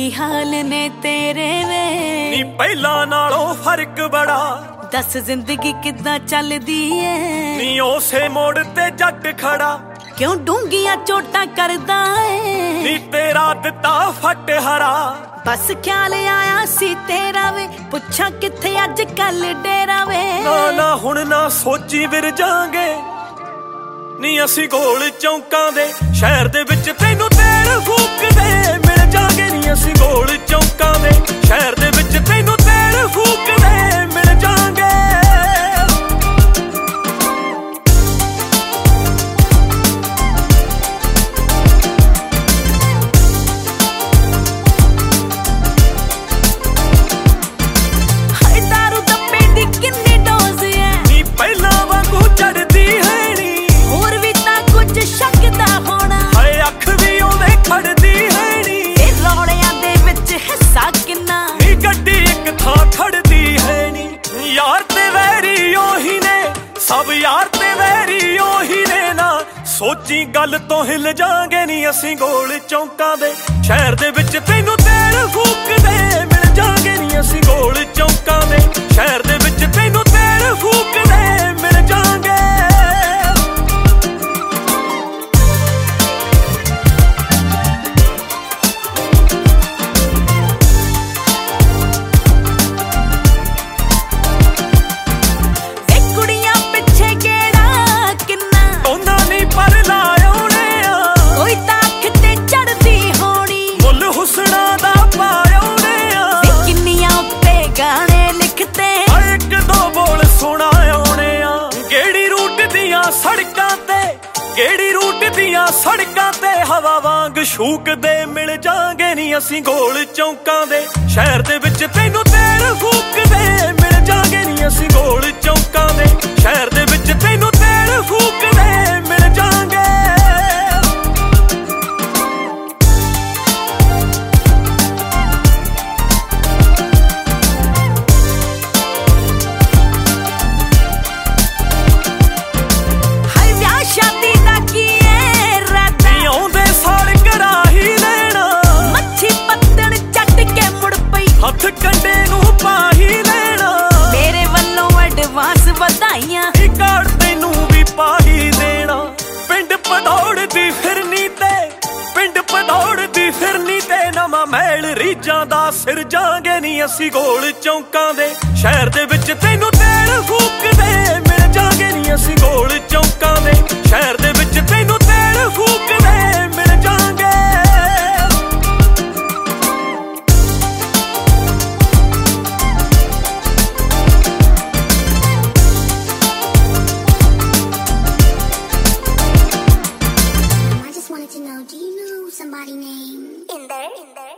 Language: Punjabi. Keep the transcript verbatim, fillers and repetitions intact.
ਕੀ ਹਾਲ ਨੇ ਤੇਰੇ ਵੇ ਨੀ ਪਹਿਲਾਂ ਨਾਲੋਂ ਫਰਕ ਬੜਾ ਦੱਸ ਜ਼ਿੰਦਗੀ ਕਿੱਦਾਂ ਚੱਲਦੀ ਏ ਨੀ ਉਸੇ ਮੋੜ ਤੇ ਜੱਟ ਖੜਾ ਕਿਉਂ ਡੂੰਗੀਆਂ ਚੋਟਾਂ ਕਰਦਾ ਏ ਨੀ ਤੇਰਾ ਦਿੱਤਾ ਫਟ ਹਰਾ ਬਸ ਖਿਆਲ ਆਇਆ ਸੀ ਤੇਰਾ ਵੇ ਪੁੱਛਾਂ ਕਿੱਥੇ ਅੱਜ ਕੱਲ ਡੇਰਾ ਵੇ ਨਾ ਨਾ ਹੁਣ ਨਾ ਸੋਚੀ ਵਿਰ ਜਾਾਂਗੇ ਨੀ ਅਸੀਂ ਗੋਲ ਚੌਂਕਾਂ ਦੇ ਸ਼ਹਿਰ ਦੇ ਵਿੱਚ ਤੈਨੂੰ ਤੇਲ ਫੂਕਦੇ ਮਿਲ ਜਾਾਂਗੇ ਨੀ ਅਸੀਂ ਗੋਲ ਚੌਂਕਾਂ ਦੇ ਸ਼ਹਿਰ ਦੇ ਵਿੱਚ ਤੈਨੂੰ ਤੇਲ ਫੂਕਦੇ ਮਿਲ ਜਾਾਂਗੇ ਸਭ ਯਾਰ ਤੇ ਵੈਰੀ ਉਹੀ ਨੇ ਨਾ ਸੋਚੀ ਗੱਲ ਤੋਂ ਹਿੱਲ ਜਾਾਂਗੇ ਨੀ ਅਸੀਂ ਗੋਲ ਚੌਂਕਾਂ ਦੇ ਸ਼ਹਿਰ ਦੇ ਵਿੱਚ ਤੈਨੂੰ ਤੇਲ ਫੂਕਦੇ ਮਿਲ ਜਾਾਂਗੇ ਨੀ ਅਸੀਂ ਗੋਲ ਚੌਂਕਾਂ ਦੇ ਸ਼ਹਿਰ ਦੇ ਵਿੱਚ ਤੈਨੂੰ ਤੇਲ ਫੂਕਦੇ ਮਿਲ ਜਾਾਂਗੇ ਸੜਕਾਂ ਤੇ ਕਿਹੜੀ ਰੂਟ ਦੀਆਂ ਸੜਕਾਂ ਤੇ ਹਵਾ ਵਾਂਗ ਸ਼ੂਕਦੇ ਮਿਲ ਜਾਾਂਗੇ ਨੀ ਅਸੀਂ ਗੋਲ ਚੌਂਕਾਂ ਦੇ ਸ਼ਹਿਰ ਦੇ ਵਿੱਚ ਤੈਨੂੰ ਤੇਲ ਫੂਕਦੇ ਮਿਲ ਜਾਾਂਗੇ ਨੀ ਅਸੀਂ ਗੋਲ ਚੌਂਕਾਂ ਦੇ ਸ਼ਹਿਰ ਦੇ ਵਿੱਚ ਤੈਨੂੰ ਤੇਲ ਫੂਕਦੇ ਮਿਲ ਜਾਾਂਗੇ ਹੱਥ ਕੰਡੇ ਨੂੰ ਪਾ ਹੀ ਲੈਣਾ ਮੇਰੇ ਵੱਲੋਂ ਐਡਵਾਂਸ ਵਧਾਈਆਂ ਇਹ ਕਾਰਡ ਤੈਨੂੰ ਵੀ ਪਾ ਹੀ ਦੇਣਾ ਪਿੰਡ ਪਧੌੜਦੀ ਫਿਰਨੀ ਤੇ ਪਿੰਡ ਪਧੌੜਦੀ ਫਿਰਨੀ ਤੇ ਨਵਾਂ ਮਹਿਲ ਰੀਜਾਂ ਦਾ ਸਿਰ ਜਾਾਂਗੇ ਨੀ ਅਸੀਂ ਗੋਲ ਚੌਂਕਾਂ ਦੇ ਸ਼ਹਿਰ ਦੇ ਵਿੱਚ ਤੈਨੂੰ ਤੇਲ ਫੂਕਦੇ ਮਿਲ ਜਾਾਂਗੇ ਨੀ ਅਸੀਂ ਗੋਲ ਚੌਂਕਾਂ ਦੇ ਸ਼ਹਿਰ ਦੇ ਵਿੱਚ ਤੈਨੂੰ ਤੇਲ ਫੂਕਦੇ ਮਿਲ ਜਾਾਂਗੇ Somebody named in there, in there.